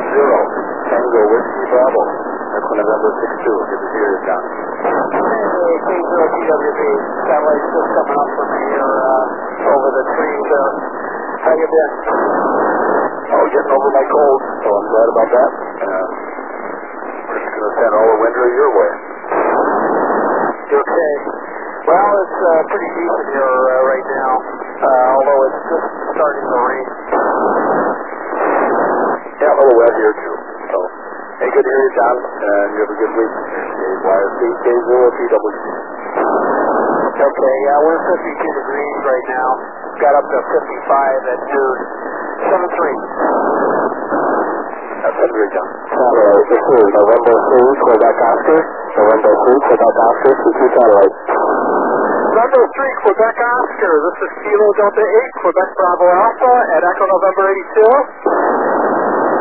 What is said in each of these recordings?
Tango Whiskey Bravo. Echo November 62. Good to hear you, John. Hey, K0TWB. Satellite's just coming up from here over the trees. How you been? Oh, getting over my cold, so I'm glad about that. We're just going to send all the winter your way. Okay. Well, it's pretty decent here right now, although it's just starting to rain. Yeah, a little wet here, too. So, hey, good to hear you, John, and you have a good week. KYRC, K0TWB. Okay, yeah, we're 52 degrees right now. Got up to 55 at noon. 7-3. That's it, John. Satellite, this is November 3, Quebec Oscar. November 3, Quebec Oscar, CQ Satellite. November 3, Quebec Oscar. This is Kilo Delta 8, Quebec Bravo Alpha at Echo November 82.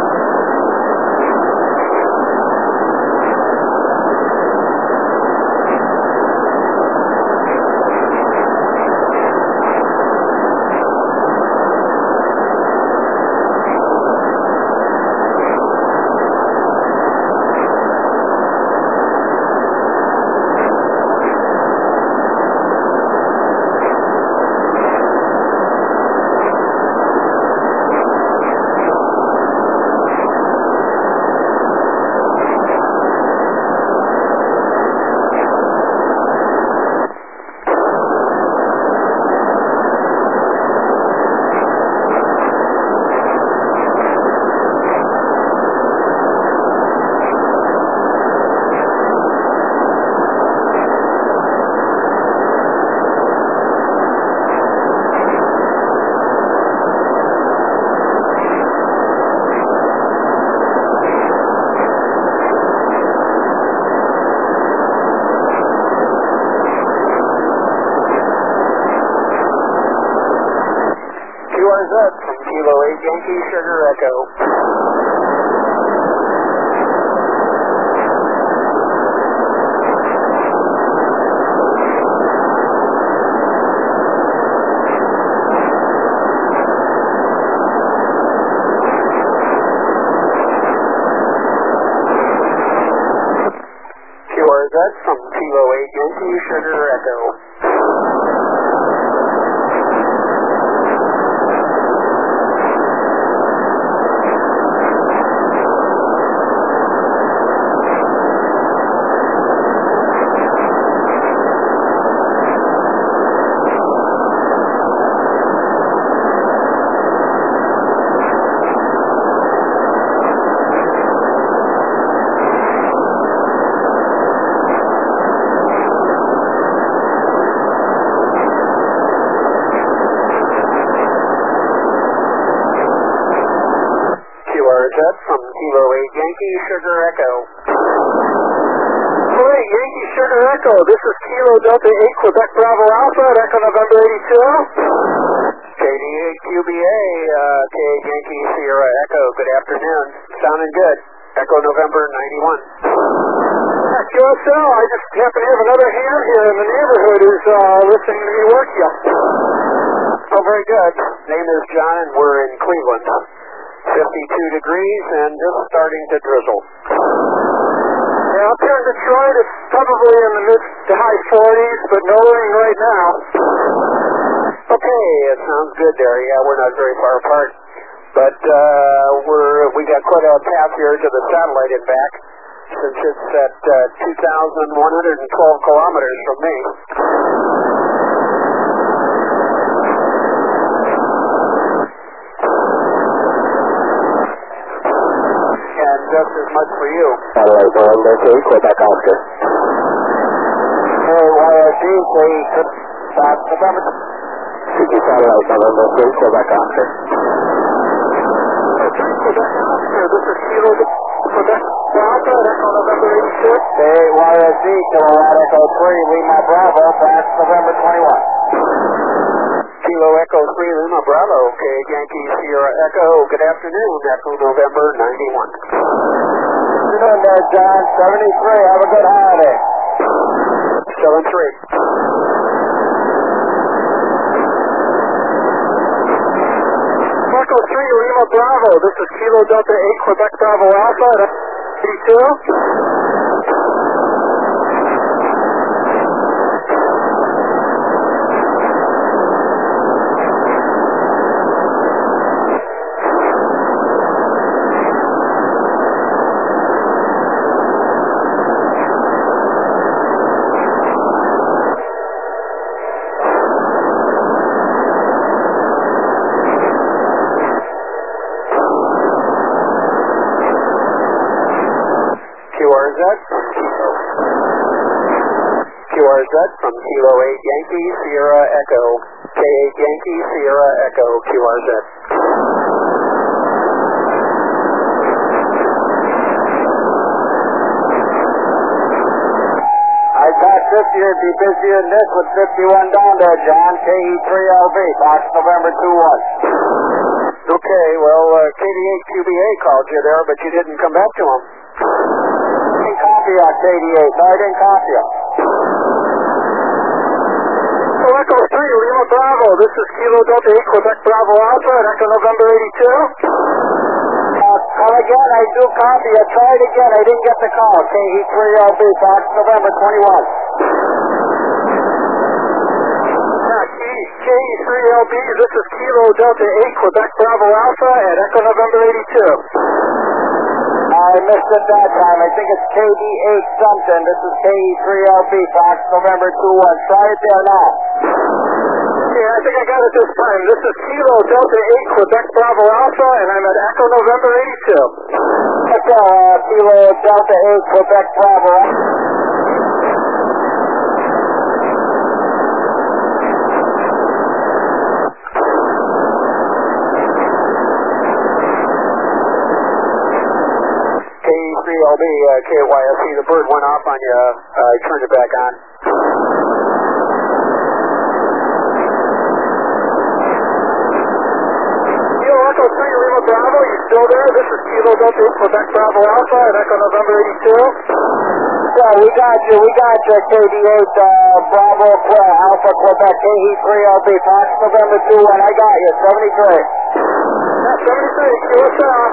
QRZ from Kilo 8 Yankee Sugar Echo. QRZ from Kilo 8 Yankee Sugar Echo. From Kilo 8 Yankee Sugar Echo. Kilo 8 Yankee Sugar Echo, this is Kilo Delta 8 Quebec Bravo Alpha at Echo November 82. KD8QBA, K Yankee Sierra Echo, good afternoon. Sounding good. Echo November 91. QSL, I just happen to have another hand here in the neighborhood who's listening to me work you. Oh, very good. Name is John and we're in Cleveland. 52 degrees and just starting to drizzle. Yeah, up here in Detroit, it's probably in the mid to high 40s, but no rain right now. Okay, it sounds good there. Yeah, we're not very far apart. But we got quite a path here to the satellite and back, since it's at 2,112 kilometers from me. Just as much for you. Satellite, November 3, Quebec Oscar. KYRC, November. CQ Satellite, November 3, Quebec Oscar. Quebec Oscar, this is Kilo Quebec Alpha at Echo November 86. KYRC, Kilowatt Echo 3, Lima Bravo, France, November 21. Kilo Echo 3, Lima Bravo, K Yankee Sierra Echo, good afternoon, Echo November 91. Good afternoon there, John, 73, have a good holiday. 7-3. Echo 3, Lima Bravo. This is Kilo Delta 8, Quebec Bravo Alpha at 82. QRZ from Kilo 8 Yankee Sierra Echo, K8 Yankee Sierra Echo, QRZ. I thought this year would be busier than this with 51 down there, John. KE3LB, Fox November 21. Okay, well, KD8QBA called you there, but you didn't come back to him. I didn't copy you on KD8. No, I didn't copy you. Echo 3, Lima Bravo. This is Kilo Delta 8, Quebec Bravo Alpha at Echo November 82. Call again. I do copy you. Try it again. I didn't get the call. KE3LB, Fox November 21. KE3LB, this is Kilo Delta 8, Quebec Bravo Alpha at Echo November 82. I missed it that time. I think it's KD8 something. This is KE3LB, Fox November 21. Try it there now. Yeah, I think I got it this time. This is Kilo Delta 8, Quebec Bravo Alpha, and I'm at Echo November 82. Echo, Kilo Delta 8, Quebec Bravo. KE3LB, KYSC, the bird went off on you. I turned it back on. Kilo Echo 3, Lima Bravo, you still there? This is Kilo Delta 8, Quebec Bravo Alpha at Echo November 82. Yeah, we got you, KD8, Bravo, Alpha, Quebec, KE3LB, Fox November 21. I got you, 73. Yeah, 73, QSL.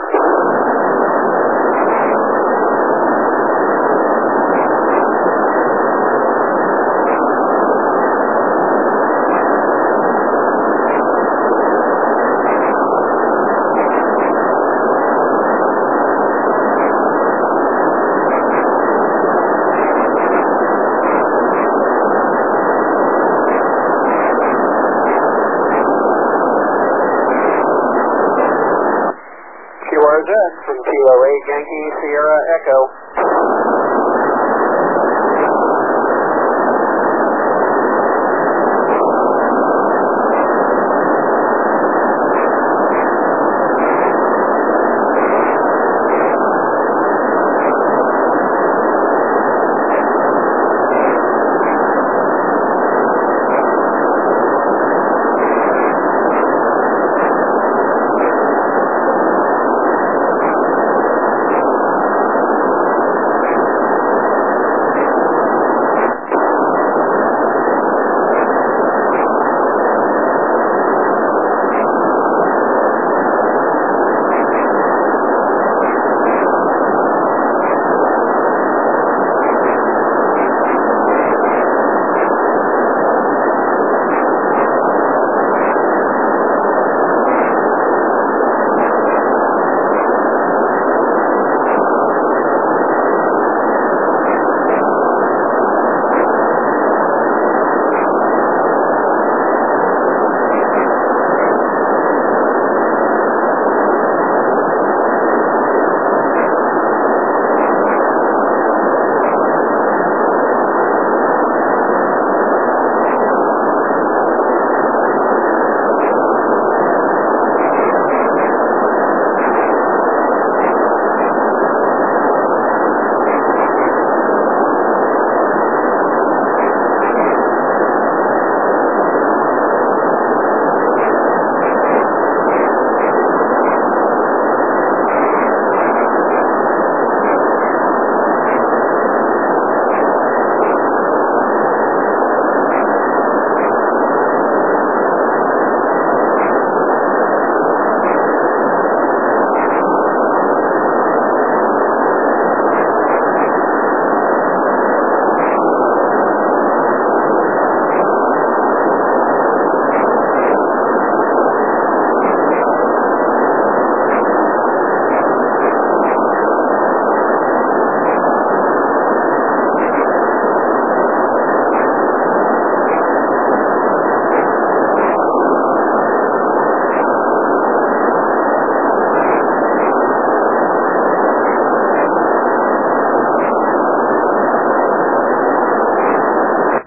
QRZ from Kilo 8 Yankee Sierra Echo.